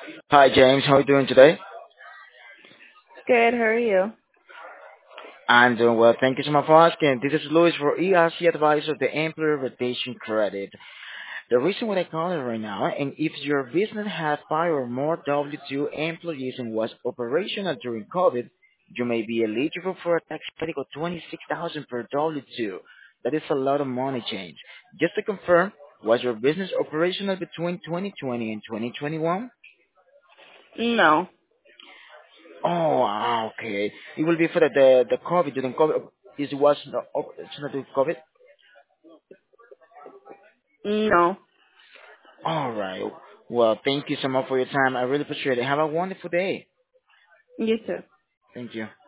Hi, James. How are you doing today? Good, how are you? I'm doing well. Thank you so much for asking. This is Louis for ERC Advisor, the Employer Rotation Credit. The reason why I call it right now, and if your business has 5 or more W-2 employees and was operational during COVID, you may be eligible for a tax credit of 26,000 per W-2. That is a lot of money, James. Just to confirm, was your business operational between 2020 and 2021? No. Okay. It will be for the COVID during COVID. It was not, it's not during COVID. No. All right. Well, thank you so much for your time. I really appreciate it. Have a wonderful day. You too. Thank you.